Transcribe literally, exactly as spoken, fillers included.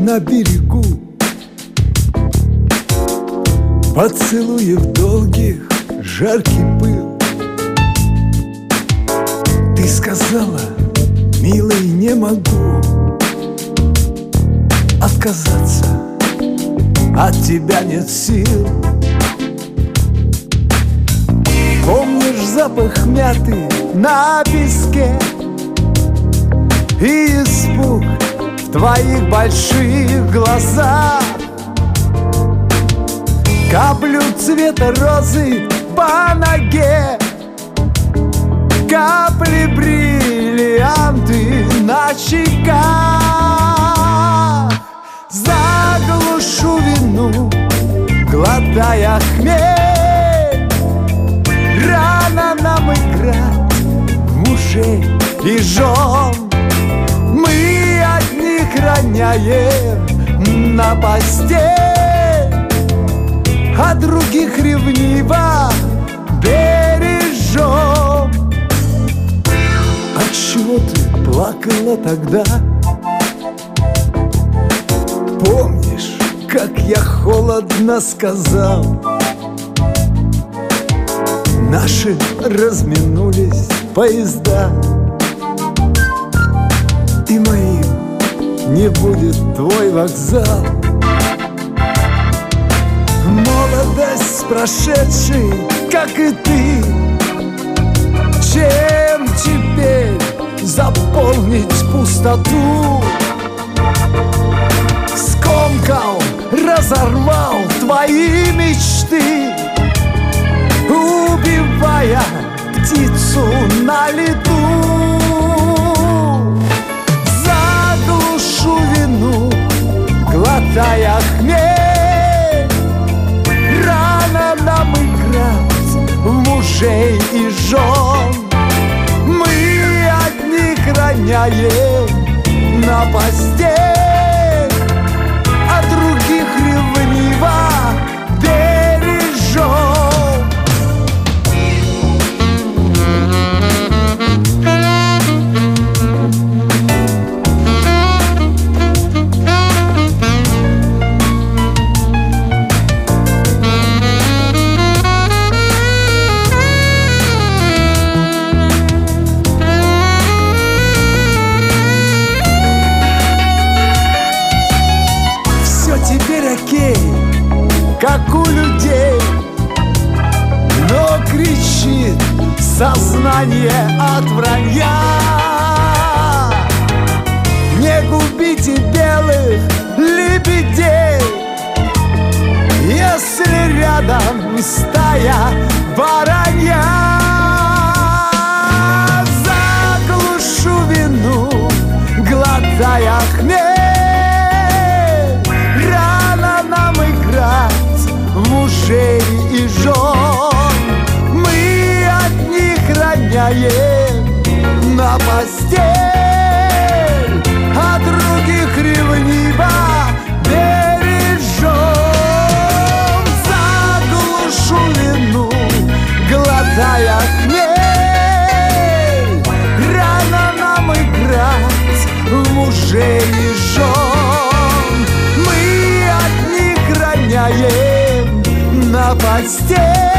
на берегу, поцелуев долгих, жаркий пыл. Ты сказала: милый, не могу отказаться, от тебя нет сил. Помнишь запах мяты на песке и испуг в твоих больших глазах? Каплю цвета розы по ноге, капли бриллианты на щеках. Заглушу вину, глотая хмель. Рано нам играть в мужей и жен. Мы одних роняем на постель, а других ревниво бережем. Отчего ты плакала тогда? Помнишь, как я холодно сказал? Наши разминулись поезда, и моим не будет твой вокзал. Молодость прошедшей, как и ты, чем теперь заполнить пустоту? Скомкал, разорвал твои мечты, убивая птицу на лету. Заглушу вину, глотая хмель. Рано нам играть в мужей и жен. Мы одних роняем на постель, а других ревниво бережем. Как у людей, но кричит сознание от вранья. Не губите белых лебедей, если рядом стая воронья. Заглушу вину, глотая хмель. Рано нам играть мужей и жен. Мы одних роняем на постель, а других ревниво бережем. Заглушу вину, глотая хмель. Рано нам играть в мужей и жен. Мы одних роняем на постель,